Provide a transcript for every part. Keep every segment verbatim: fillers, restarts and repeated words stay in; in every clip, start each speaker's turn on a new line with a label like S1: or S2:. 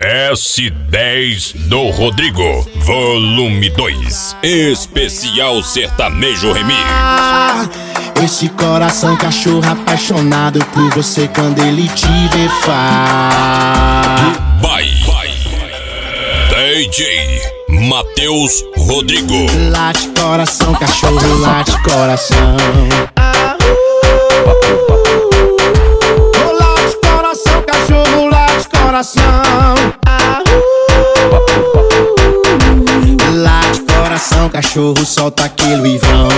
S1: S dez do Rodrigo, volume dois, especial sertanejo remix.
S2: Esse coração cachorro apaixonado por você quando ele te vê faz.
S1: Vai, vai, D J Matheus Rodrigo.
S2: Late coração cachorro, late coração. Oh, late coração cachorro, late coração. Late coração cachorro, solta aquele Ivão.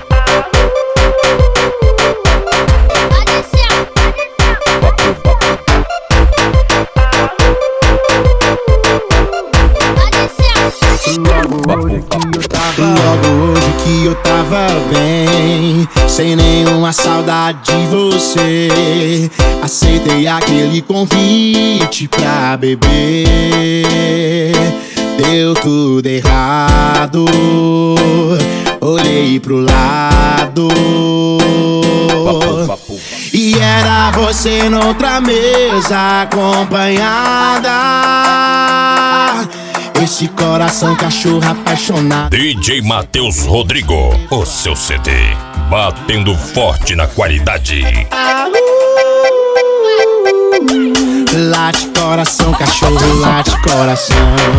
S2: Logo hoje que eu tava bem, sem nenhuma saudade de você, aceitei aquele convite pra beber. Deu tudo errado, olhei pro lado e era você noutra mesa acompanhada. Esse coração cachorro apaixonado.
S1: D J Matheus Rodrigo, o seu C D, batendo forte na qualidade.
S2: Late coração cachorro, late coração.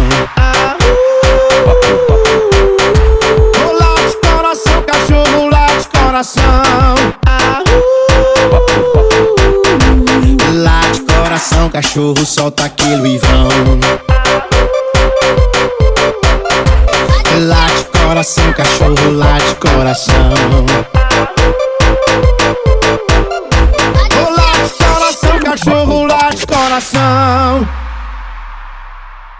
S2: Oh, late coração cachorro, late coração. Late coração cachorro, solta aquele Ivão. Late coração cachorro, late coração. Oh, late coração cachorro, late coração.